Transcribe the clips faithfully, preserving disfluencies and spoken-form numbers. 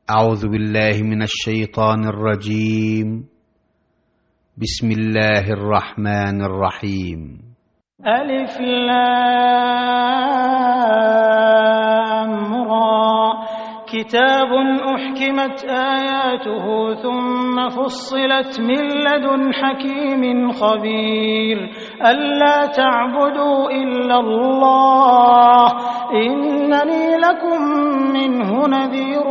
أعوذ بالله من الشيطان الرجيم. بسم الله الرحمن الرحيم. ألف لام را كتاب أحكمت آياته ثم فصلت من لدن حكيم خبير ألا تعبدوا إلا الله إنني لكم منه نذير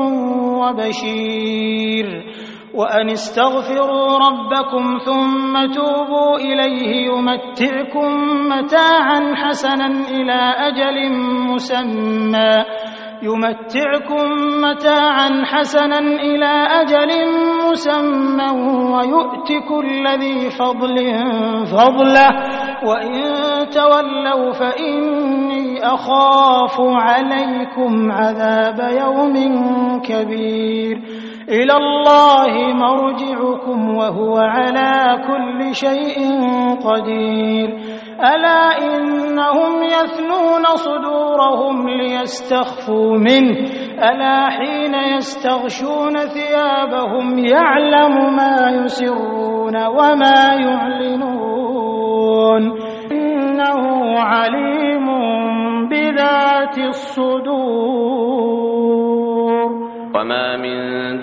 وبشير وأن استغفروا ربكم ثم توبوا إليه يمتعكم متاعا حسنا إلى أجل مسمى يمتعكم متاعا حسنا إلى أجل مسمى ويؤت كل ذي فضل فضله وإن تولوا فإني أخاف عليكم عذاب يوم كبير إلى الله مرجعكم وهو على كل شيء قدير ألا إنهم يثنون صدورهم ليستخفوا منه ألا حين يستغشون ثيابهم يعلم ما يسرون وما يعلنون إنه عليم بذات الصدور. وما من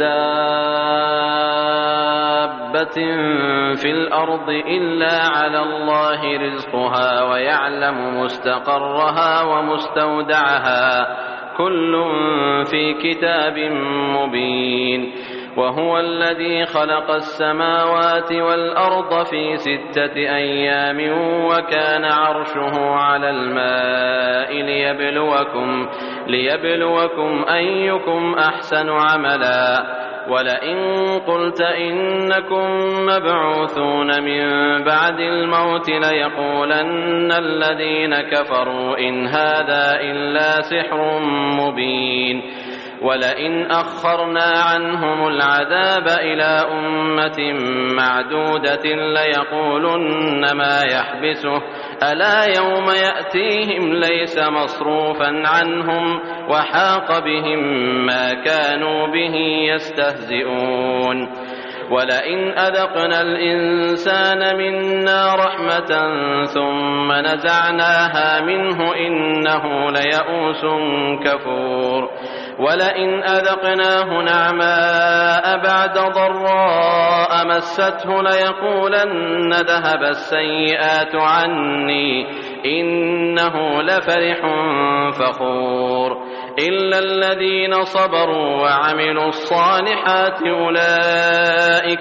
دابة في الأرض إلا على الله رزقها ويعلم مستقرها ومستودعها كل في كتاب مبين. وهو الذي خلق السماوات والأرض في ستة أيام وكان عرشه على الماء ليبلوكم, ليبلوكم أيكم أحسن عملا. ولئن قلت إنكم مبعوثون من بعد الموت ليقولن الذين كفروا إن هذا إلا سحر مبين. ولئن أخرنا عنهم العذاب إلى أمة معدودة ليقولن ما يحبسه ألا يوم يأتيهم ليس مصروفا عنهم وحاق بهم ما كانوا به يستهزئون. ولئن أذقنا الإنسان منا رحمة ثم نزعناها منه إنه ليئوس كفور. ولئن أذقناه نعماء بعد ضراء مسته ليقولن ذهب السيئات عني إنه لفرح فخور. إلا الذين صبروا وعملوا الصالحات أولئك,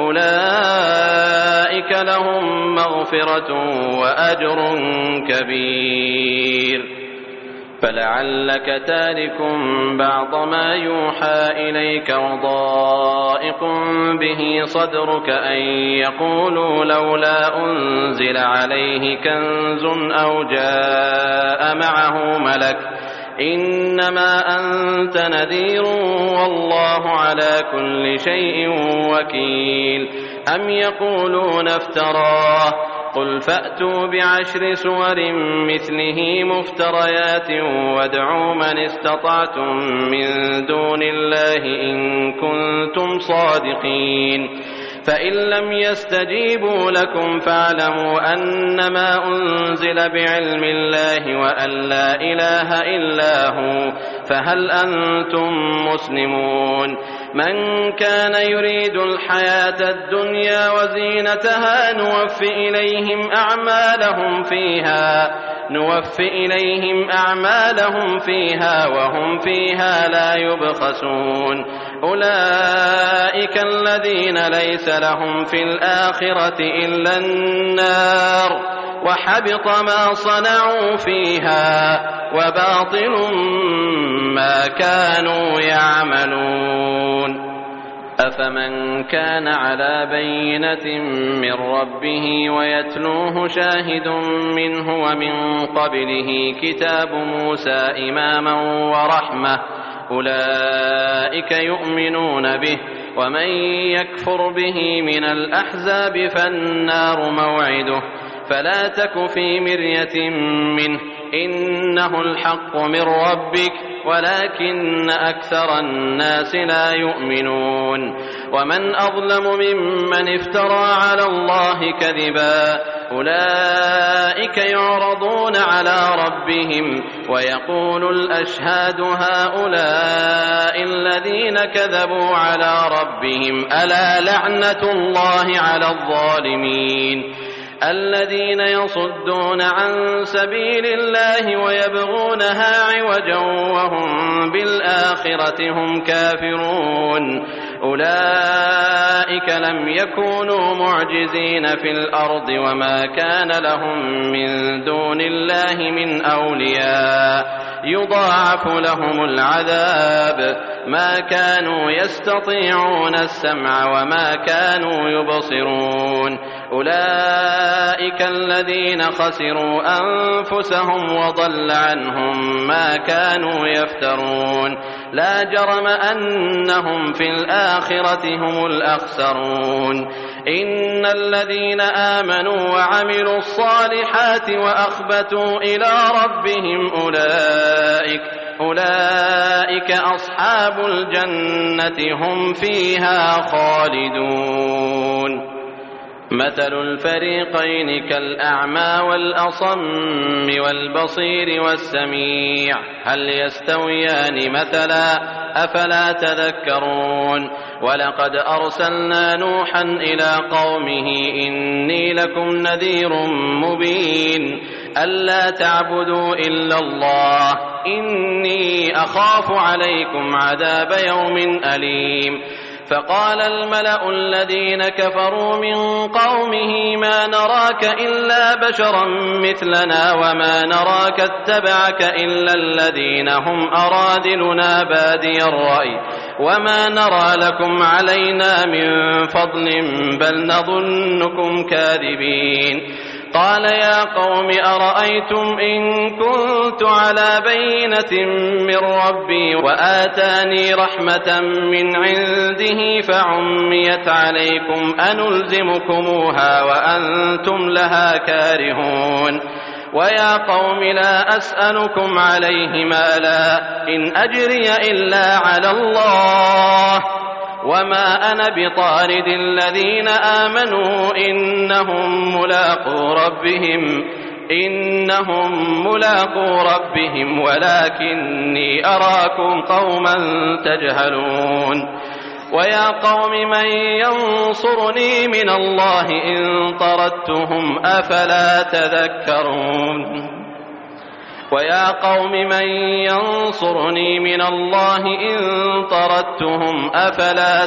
أولئك لهم مغفرة وأجر كبير. فلعلك تارك بعض ما يوحى إليك وضائق به صدرك أن يقولوا لولا أنزل عليه كنز أو جاء معه ملك إنما أنت نذير والله على كل شيء وكيل. أم يقولون افتراه قل فأتوا بعشر سور مثله مفتريات وادعوا من استطعتم من دون الله إن كنتم صادقين. فإن لم يستجيبوا لكم فاعلموا أنما أنزل بعلم الله وأن لا إله إلا هو فهل أنتم مسلمون. من كان يريد الحياة الدنيا وزينتها نوفي إليهم أعمالهم فيها نوفي إليهم أعمالهم فيها وهم فيها لا يبخسون. أولئك الذين ليس لهم في الآخرة إلا النار وحبط ما صنعوا فيها وباطل ما كانوا يعملون. أفمن كان على بينة من ربه ويتلوه شاهد منه ومن قبله كتاب موسى إماما ورحمة أولئك يؤمنون به. ومن يكفر به من الأحزاب فالنار موعده فلا تك في مرية منه إنه الحق من ربك ولكن أكثر الناس لا يؤمنون ومن أظلم ممن افترى على الله كذبا أولئك يعرضون على ربهم ويقول الأشهاد هؤلاء الذين كذبوا على ربهم ألا لعنة الله على الظالمين الذين يصدون عن سبيل الله ويبغونها عوجا وهم بالآخرة هم كافرون أولئك لم يكونوا معجزين في الأرض وما كان لهم من دون الله من أولياء يضاعف لهم العذاب ما كانوا يستطيعون السمع وما كانوا يبصرون أولئك الذين خسروا أنفسهم وضل عنهم ما كانوا يفترون لا جرم أنهم في الآخرة هم الأخسرون إن الذين آمنوا وعملوا الصالحات وأخبتوا إلى ربهم أولئك أولئك أصحاب الجنة هم فيها خالدون مثل الفريقين كالأعمى والأصم والبصير والسميع هل يستويان مثلا أفلا تذكرون ولقد أرسلنا نوحا إلى قومه إني لكم نذير مبين ألا تعبدوا إلا الله إني أخاف عليكم عذاب يوم أليم فقال الملأ الذين كفروا من قومه ما نراك إلا بشرا مثلنا وما نراك اتبعك إلا الذين هم أرادلنا بادي الرأي وما نرى لكم علينا من فضل بل نظنكم كاذبين قال يا قوم أرأيتم إن كنت على بينة من ربي وآتاني رحمة من عنده فعميت عليكم أنلزمكموها وأنتم لها كارهون ويا قوم لا أسألكم عليه مالا إن أجري إلا على الله وما أنا بطارد الذين آمنوا إنهم ملاقو ربهم إنهم ملاقو ربهم ولكني أراكم قوما تجهلون ويا قوم من ينصرني من الله إن طردتهم أفلا تذكرون ويا قوم من ينصرني من الله إن طردتهم أفلا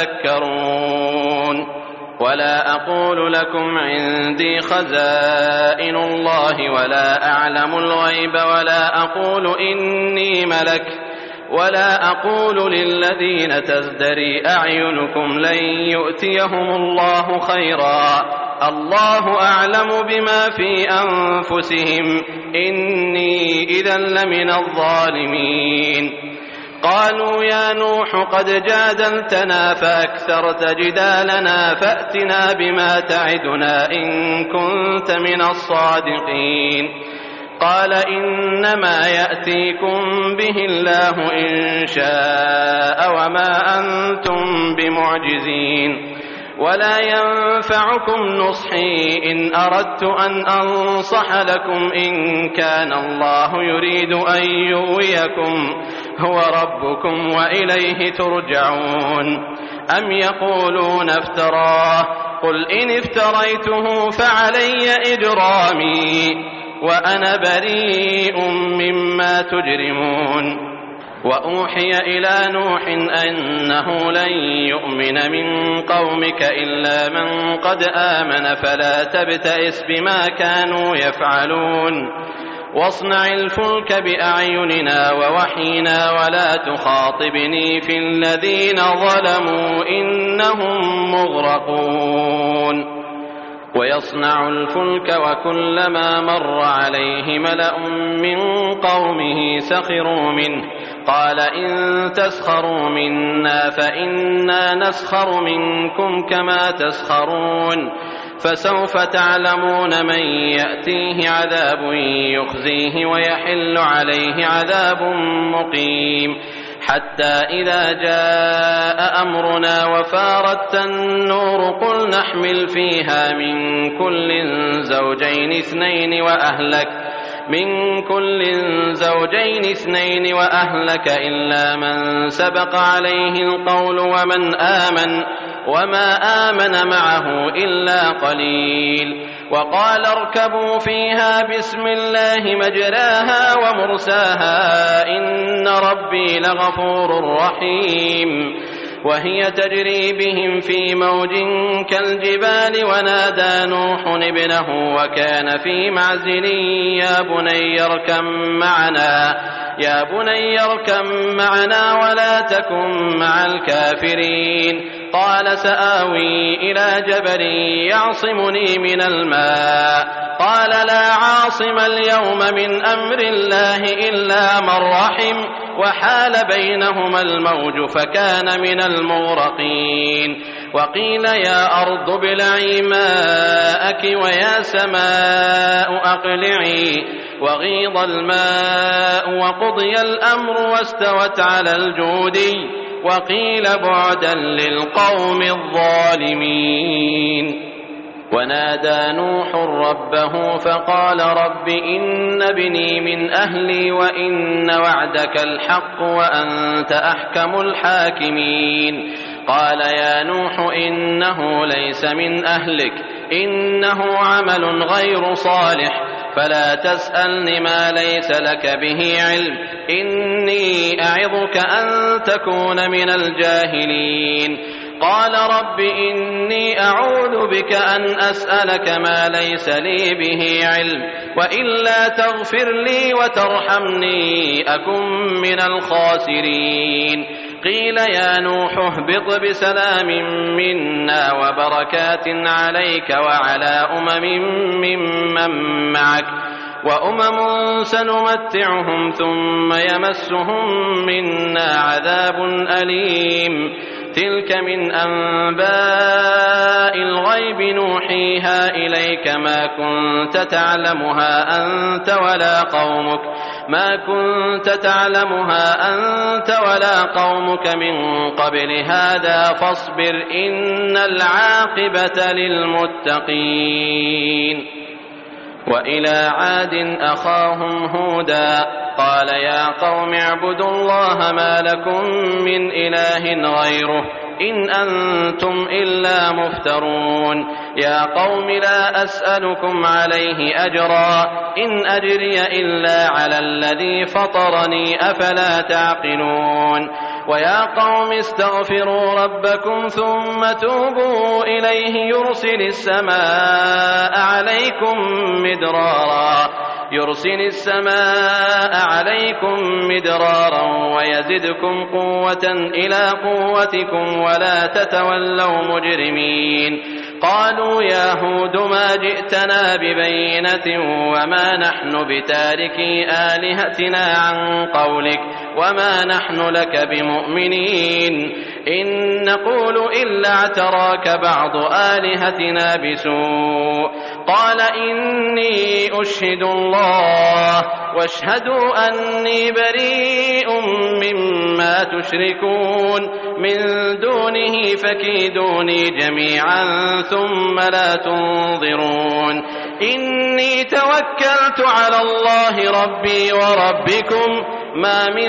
تذكرون ولا أقول لكم عندي خزائن الله ولا أعلم الغيب ولا أقول إني ملك ولا أقول للذين تزدري أعينكم لن يؤتيهم الله خيرا الله أعلم بما في أنفسهم إني إذا لمن الظالمين قالوا يا نوح قد جادلتنا فأكثرت جدالنا فأتنا بما تعدنا إن كنت من الصادقين قال إنما يأتيكم به الله إن شاء وما أنتم بمعجزين ولا ينفعكم نصحي إن أردت أن أنصح لكم إن كان الله يريد أن يغويكم هو ربكم وإليه ترجعون أم يقولون افتراه قل إن افتريته فعلي إجرامي وأنا بريء مما تجرمون وأوحي إلى نوح أنه لن يؤمن من قومك إلا من قد آمن فلا تبتئس بما كانوا يفعلون واصنع الفلك بأعيننا ووحينا ولا تخاطبني في الذين ظلموا إنهم مغرقون ويصنع الفلك وكلما مر عليه ملأ من قومه سخروا منه قال إن تسخروا منا فإنا نسخر منكم كما تسخرون فسوف تعلمون من يأتيه عذاب يخزيه ويحل عليه عذاب مقيم حتى إذا جاء أمرنا وفارت النور قل نحمل فيها من كل زوجين اثنين وأهلك من كل زوجين اثنين وأهلك إلا من سبق عليه القول ومن آمن وما آمن معه إلا قليل وقال اركبوا فيها بسم الله مجراها ومرساها إن ربي لغفور رحيم وهي تجري بهم في موج كالجبال ونادى نوح ابنه وكان في معزل يا بني اركب معنا يا بني اركب معنا ولا تكن مع الكافرين قال سآوي إلى جبل يعصمني من الماء قال لا عاصم اليوم من أمر الله إلا من رحم وحال بينهما الموج فكان من المغرقين وقيل يا أرض ابلعي ماءك ويا سماء أقلعي وغيض الماء وقضي الأمر واستوت على الجودي وقيل بعدا للقوم الظالمين ونادى نوح ربه فقال رب إن ابني من أهلي وإن وعدك الحق وأنت أحكم الحاكمين قال يا نوح إنه ليس من أهلك إنه عمل غير صالح فلا تسألني ما ليس لك به علم إني أعظك أن تكون من الجاهلين قال رب إني أعوذ بك أن أسألك ما ليس لي به علم وإلا تغفر لي وترحمني أكن من الخاسرين قيل يا نوح اهبط بسلام منا وبركات عليك وعلى أمم ممن معك وأمم سنمتعهم ثم يمسهم منا عذاب أليم تلك من أنباء الغيب نوحيها إليك ما كنت تعلمها أنت ولا قومك ما كنت تعلمها أنت ولا قومك من قبل هذا فاصبر إن العاقبة للمتقين وإلى عاد أخاهم هودا قال يا قوم اعبدوا الله ما لكم من إله غيره إن أنتم إلا مفترون يا قوم لا أسألكم عليه أجرا إن أجري إلا على الذي فطرني أفلا تعقلون ويا قوم استغفروا ربكم ثم توبوا إليه يرسل السماء عليكم مدرارا يرسل السماء عليكم مدرارا ويزدكم قوة إلى قوتكم ولا تتولوا مجرمين قالوا يا هود ما جئتنا ببينة وما نحن بتاركي آلهتنا عن قولك وما نحن لك بمؤمنين إن نقول إلا اعتراك بعض آلهتنا بسوء قال إني أشهد الله واشهدوا أني بريء مما تشركون من دونه فكيدوني جميعا ثم لا تنظرون إني توكلت على الله ربي وربكم ما من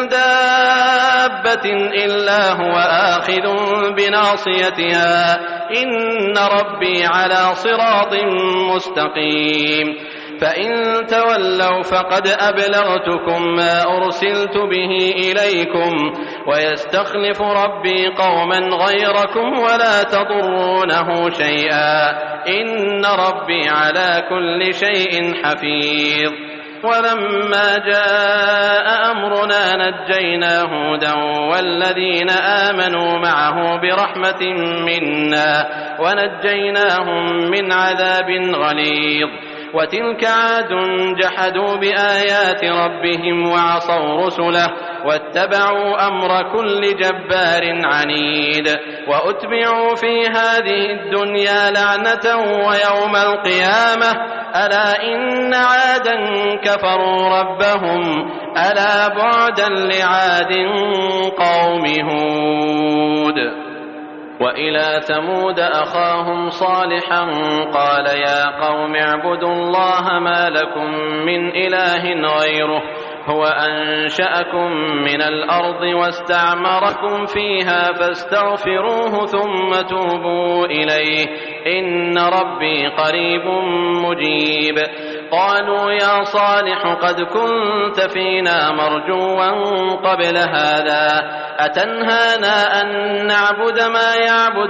دابة إلا هو آخذ بناصيتها إن ربي على صراط مستقيم فإن تولوا فقد أبلغتكم ما أرسلت به إليكم ويستخلف ربي قوما غيركم ولا تضرونه شيئا إن ربي على كل شيء حفيظ ولما جاء أمرنا نجينا هودا والذين آمنوا معه برحمة منا ونجيناهم من عذاب غليظ وتلك عاد جحدوا بآيات ربهم وعصوا رسله واتبعوا أمر كل جبار عنيد وأتبعوا في هذه الدنيا لعنة ويوم القيامة ألا إن عادا كفروا ربهم ألا بعدا لعاد قوم هود وإلى ثمود أخاهم صالحا قال يا قوم اعبدوا الله ما لكم من إله غيره هو أنشأكم من الأرض واستعمركم فيها فاستغفروه ثم توبوا إليه إن ربي قريب مجيب قالوا يا صالح قد كنت فينا مرجوا قبل هذا أتنهانا أن نعبد ما يعبد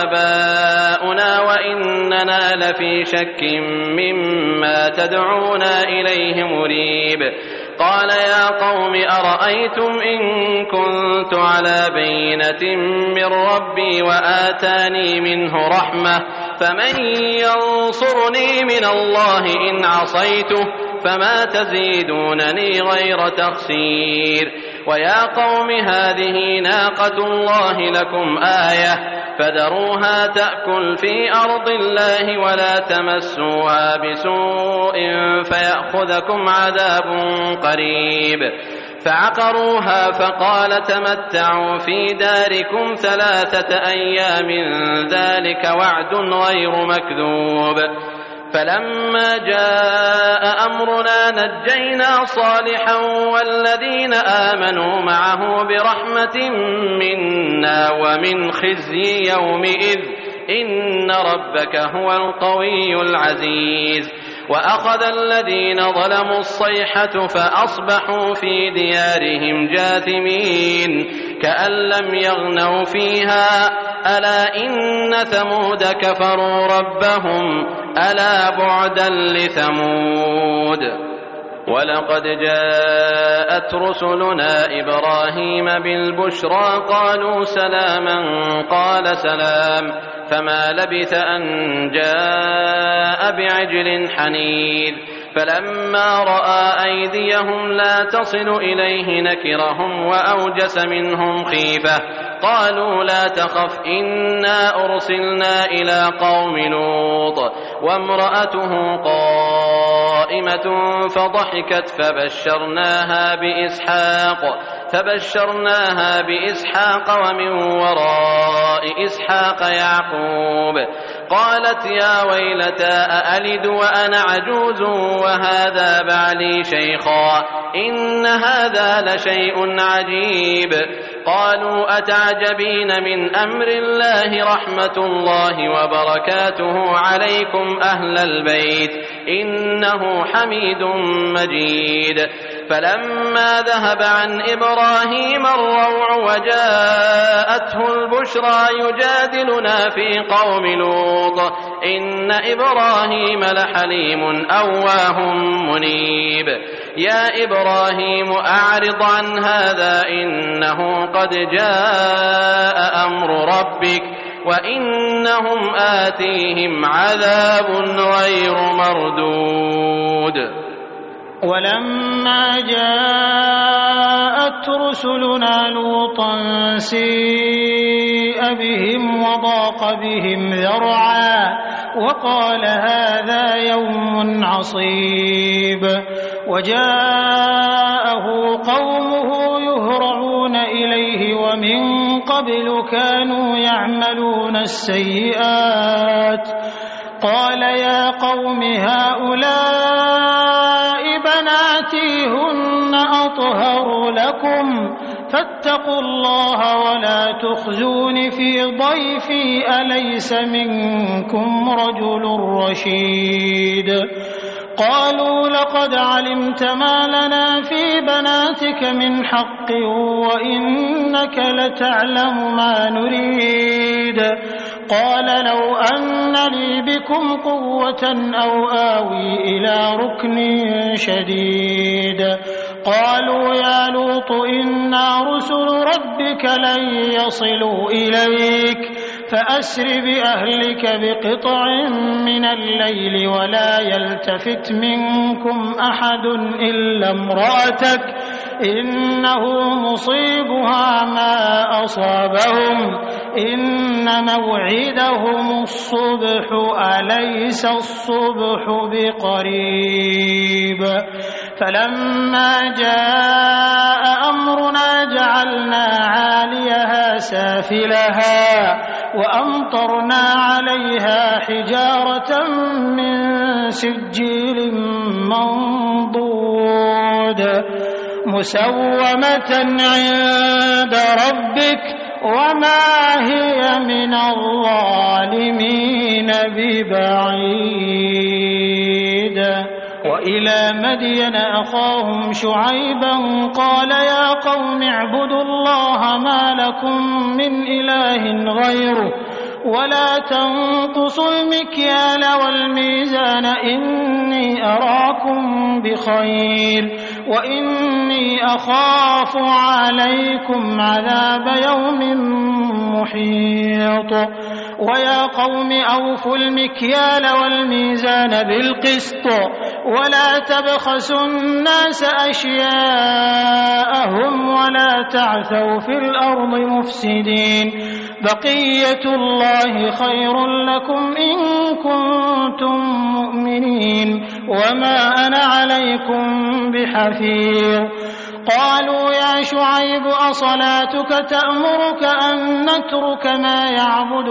آباؤنا وإننا لفي شك مما تدعونا إليه مريب قال يا قوم أرأيتم إن كنت على بينة من ربي وآتاني منه رحمة فمن ينصرني من الله إن عصيته فما تزيدونني غير تخسير ويا قوم هذه ناقة الله لكم آية فذروها تأكل في أرض الله ولا تمسوها بسوء فيأخذكم عذاب قريب فعقروها فقال تمتعوا في داركم ثلاثة أيام ذلك وعد غير مكذوب فلما جاء أمرنا نجينا صالحا والذين آمنوا معه برحمة منا ومن خزي يومئذ إن ربك هو القوي العزيز وأخذ الذين ظلموا الصيحة فأصبحوا في ديارهم جاثمين كأن لم يغنوا فيها ألا إن ثمود كفروا ربهم ألا بعدا لثمود ولقد جاءت رسلنا إبراهيم بالبشرى قالوا سلاما قال سلام فما لبث أن جاء بعجل حنيذ فلما رأى أيديهم لا تصل إليه نكرهم وأوجس منهم خيفة قالوا لا تخف إنا أرسلنا إلى قوم لوط وامرأته قائمة فضحكت فبشرناها بإسحاق فبشرناها بإسحاق ومن وراء إسحاق يعقوب قالت يا ويلتى أألد وأنا عجوز وهذا بعلي شيخا إن هذا لشيء عجيب قالوا أتعجبين من أمر الله رحمة الله وبركاته عليكم أهل البيت إنه حميد مجيد فلما ذهب عن إبراهيم الروع وجاءته البشرى يجادلنا في قوم لوط إن إبراهيم لحليم أواه منيب يا إبراهيم أعرض عن هذا إنه قد جاء أمر ربك وإنهم آتيهم عذاب غير مردود ولما جاءت رسلنا لوطا سيء بهم وضاق بهم ذرعا وقال هذا يوم عصيب وجاءه قومه يهرعون إليه ومن قبل كانوا يعملون السيئات قال يا قوم هؤلاء بناتي هن أطهر لكم فاتقوا الله ولا تخزون في ضيفي أليس منكم رجل رشيد قالوا لقد علمت ما لنا في بناتك من حق وإنك لتعلم ما نريد قال لو أن لي بكم قوة أو آوي إلى ركن شديد قالوا يا لوط إنا رسل ربك لن يصلوا إليك فأسر بأهلك بقطع من الليل ولا يلتفت منكم أحد إلا امرأتك إنه مصيبها ما أصابهم إن موعدهم الصبح أليس الصبح بقريب فلما جاء أمرنا جعلنا عاليها سافلها وأمطرنا عليها حجارة من سجيل منضود مسومة عند ربك وما هي من الظالمين ببعيد وإلى مدين أخاهم شعيبا قال يا قوم اعبدوا الله ما لكم من إله غيره ولا تنقصوا المكيال والميزان إني أراكم بخير وإني أخاف عليكم عذاب يوم محيط ويا قوم أوفوا المكيال والميزان بالقسط ولا تبخسوا الناس أشياءهم ولا تعثوا في الأرض مفسدين بقية الله خير لكم إن كنتم مؤمنين وما أنا عليكم بحفيظ قالوا يا شعيب أصلاتك تأمرك أن نترك ما يعبد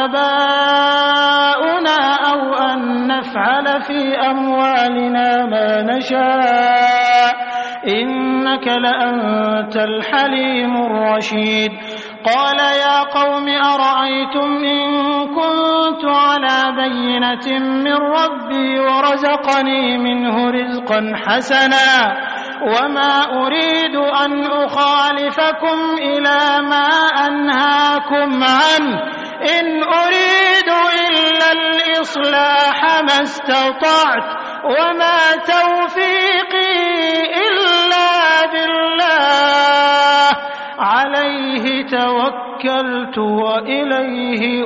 آباؤنا أو أن نفعل في أموالنا ما نشاء إنك لأنت الحليم الرشيد قال يا قوم أرأيتم إن كنت على بينة من ربي ورزقني منه رزقا حسنا وما أريد أن أخالفكم إلى ما أنهاكم عنه إن أريد إلا الإصلاح ما استطعت وما توفيقي إلا بالله عليه توكلت وإليه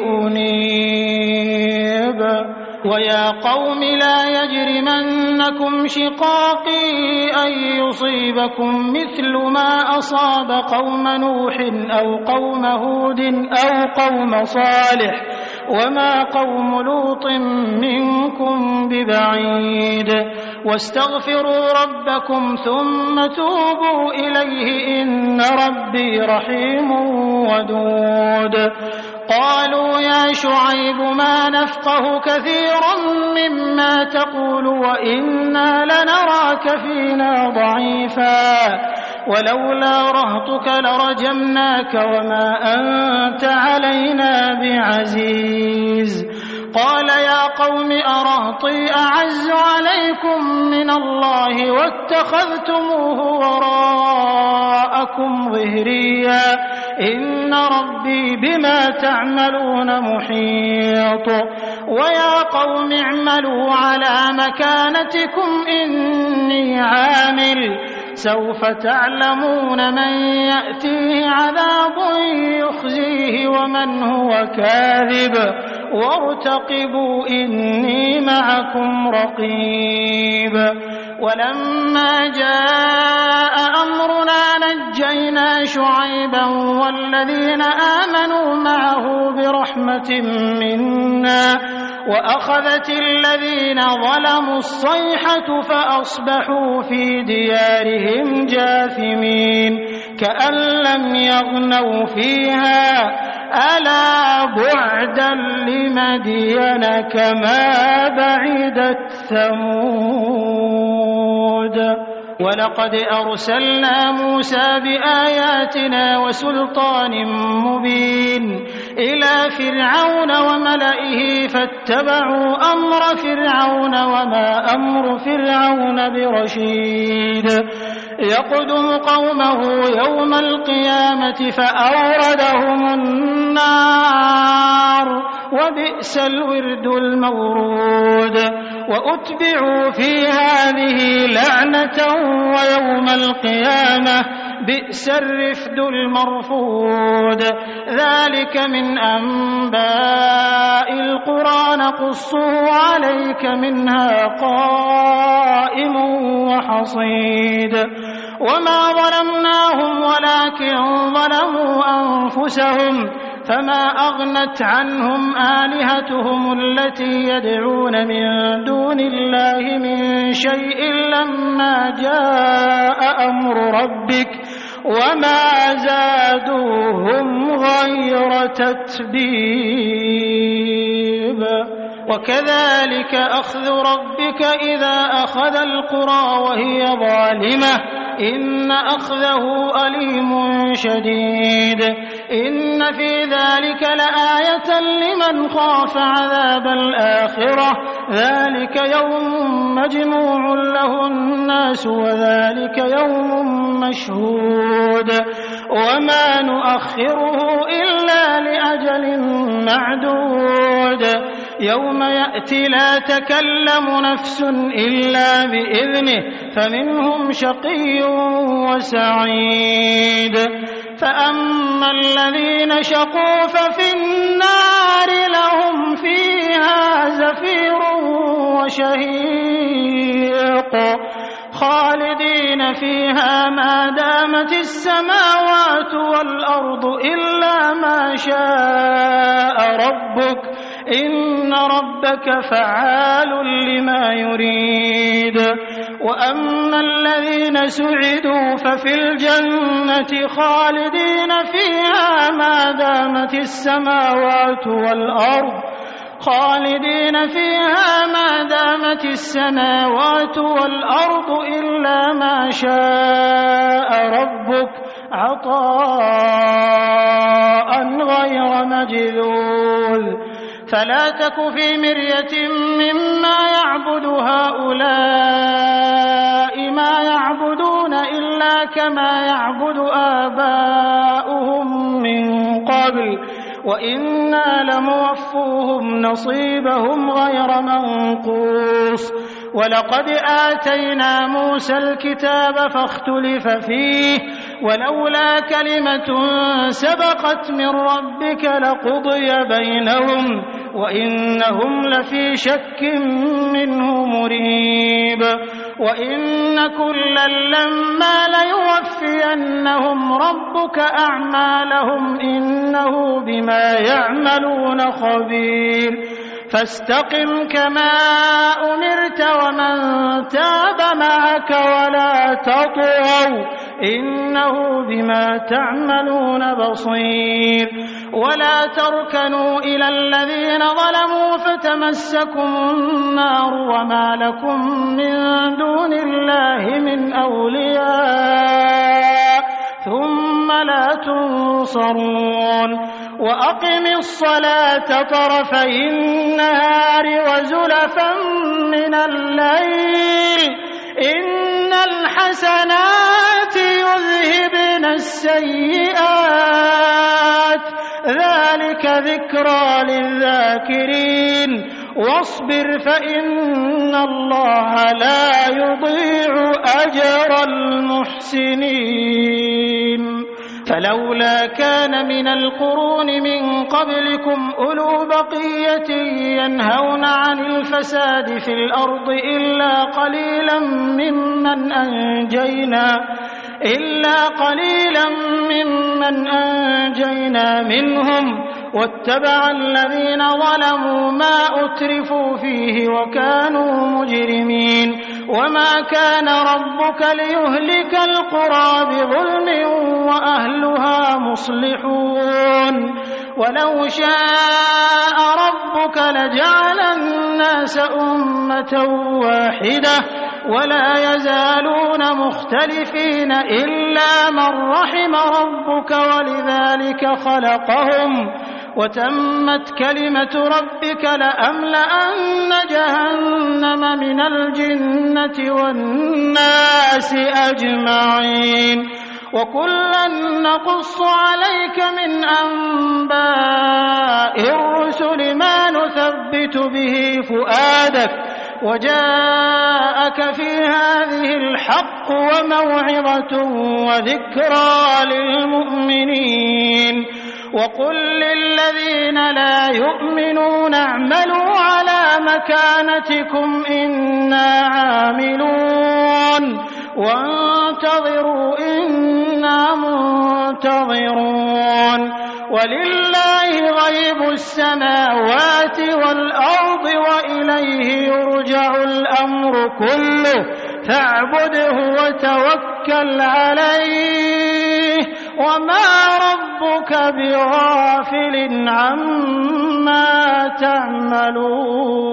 أنيب ويا قوم لا يجرمنكم شقاقي أن يصيبكم مثل ما أصاب قوم نوح أو قوم هود أو قوم صالح وما قوم لوط منكم ببعيد واستغفروا ربكم ثم توبوا إليه إن ربي رحيم ودود قالوا يا شعيب ما نفقه كثيرا مما تقول وإنا لنراك فينا ضعيفا ولولا رهطك لرجمناك وما أنت علينا بعزيز قال يا قوم أرهطي أعز عليكم من الله واتخذتموه وراءكم ظهريا إن ربي بما تعملون محيط ويا قوم اعملوا على مكانتكم إني عامل سوف تعلمون من يأتيه عذاب يخزيه ومن هو كاذب وارتقبوا إني معكم رقيب ولما جاء أمرنا نجينا شعيبا والذين آمنوا معه برحمة منا وأخذت الذين ظلموا الصيحة فأصبحوا في ديارهم جاثمين كأن لم يغنوا فيها ألا بعدا لمدين كما بعدت ثمود ولقد أرسلنا موسى بآياتنا وسلطان مبين إلى فرعون وملئه فاتبعوا أمر فرعون وما أمر فرعون برشيد يقدم قومه يوم القيامة فأوردهم النار وبئس الورد المورود وأتبعوا في هذه لعنة ويوم القيامة بئس الرفد المرفود ذلك من أنباء القرى نقصه عليك منها قائم وحصيد وما ظلمناهم ولكن ظلموا أنفسهم فما أغنت عنهم آلهتهم التي يدعون من دون الله من شيء لما جاء أمر ربك وما زادوهم غير تتبيب وكذلك أخذ ربك إذا أخذ القرى وهي ظالمة إن أخذه أليم شديد إن في ذلك لآية لمن خاف عذاب الآخرة ذلك يوم مجموع له الناس وذلك يوم مشهود وما نؤخره إلا لأجل معدود يوم يأتي لا تكلم نفس إلا بإذنه فمنهم شقي وسعيد فأما الذين شقوا ففي النار لهم فيها زفير وشهيق خالدين فيها ما دامت السماوات والأرض إلا ما شاء ربك إن ربك فعال لما يريد وأما الذين سعدوا ففي الجنة خالدين فيها ما دامت السماوات والأرض خالدين فيها ما دامت السماوات والأرض إلا ما شاء ربك عطاء غير مجذوذ فلا تك في مرية مما يعبد هؤلاء ما يعبدون إلا كما يعبد آباؤهم من قبل وإنا لموفوهم نصيبهم غير منقوص ولقد آتينا موسى الكتاب فاختلف فيه ولولا كلمة سبقت من ربك لقضي بينهم وإنهم لفي شك منه مريب وإن كلا لما ليوفينهم ربك أعمالهم إنه بما يعملون خبير فاستقم كما أمرت ومن تاب معك ولا تطغوا إنه بما تعملون بصير ولا تركنوا إلى الذين ظلموا فتمسكم النار وما لكم من دون الله من أولياء ثم لا تنصرون وأقم الصلاة طرفي النهار وزلفا من الليل إن الحسنات يذهبن السيئات ذلك ذكرى للذاكرين واصبر فإن الله لا يضيع أجر المحسنين فلولا كان من القرون من قبلكم أولو بقية ينهون عن الفساد في الأرض إلا قليلا ممن أنجينا إلا قليلا ممن أنجينا منهم واتبع الذين ظلموا ما أترفوا فيه وكانوا مجرمين وما كان ربك ليهلك القرى بظلم وأهلها مصلحون ولو شاء ربك لجعل الناس أمة واحدة ولا يزالون مختلفين إلا من رحم ربك ولذلك خلقهم وتمت كلمة ربك لأملأن جهنم من الجنة والناس أجمعين وكلا نقص عليك من أنباء الرسل ما نثبت به فؤادك وجاءك في هذه الحق وموعظة وذكرى للمؤمنين وقل للذين لا يؤمنون اعملوا على مكانتكم إنا عاملون وانتظروا إنا منتظرون ولله غيب السماوات والأرض وإليه يرجع الأمر كله فاعبده وتوكل عليه وما ربك بغافل عما تعملون